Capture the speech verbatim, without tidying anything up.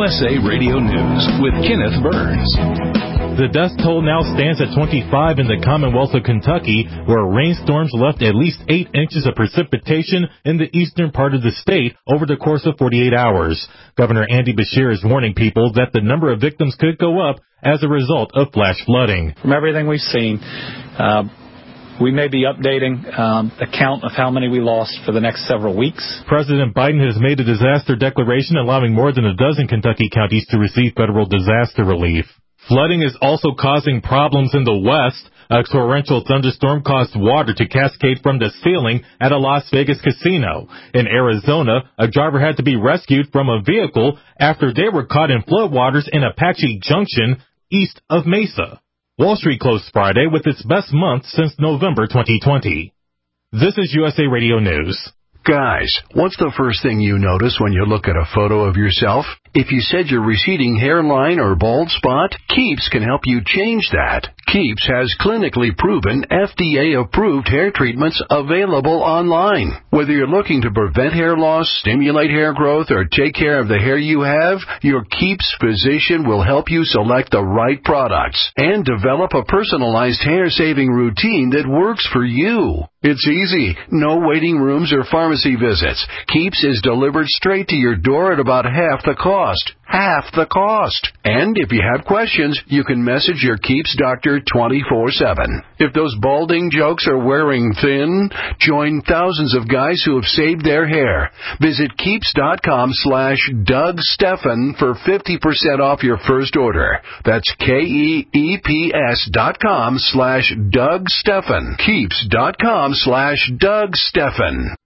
S A Radio News with Kenneth Burns. The death toll now stands at twenty-five in the Commonwealth of Kentucky, where rainstorms left at least eight inches of precipitation in the eastern part of the state over the course of forty-eight hours. Governor Andy Beshear is warning people that the number of victims could go up as a result of flash flooding. From everything we've seen, uh, we may be updating um, the count of how many we lost for the next several weeks. President Biden has made a disaster declaration allowing more than a dozen Kentucky counties to receive federal disaster relief. Flooding is also causing problems in the west. A torrential thunderstorm caused water to cascade from the ceiling at a Las Vegas casino. In Arizona, a driver had to be rescued from a vehicle after they were caught in floodwaters in Apache Junction, east of Mesa. Wall Street closed Friday with its best month since November twenty twenty. This is U S A Radio News. Guys, what's the first thing you notice when you look at a photo of yourself? If you said your receding hairline or bald spot, Keeps can help you change that. Keeps has clinically proven F D A-approved hair treatments available online. Whether you're looking to prevent hair loss, stimulate hair growth, or take care of the hair you have, your Keeps physician will help you select the right products and develop a personalized hair-saving routine that works for you. It's easy. No waiting rooms or pharmacy visits. Keeps is delivered straight to your door at about half the cost. Half the cost. And if you have questions, you can message your Keeps doctor twenty-four seven. If those balding jokes are wearing thin, join thousands of guys who have saved their hair. Visit Keeps.com slash Doug Stephan for fifty percent off your first order. That's K-E-E-P-S dot com slash Doug Stephan. Keeps.com slash Doug Stephan.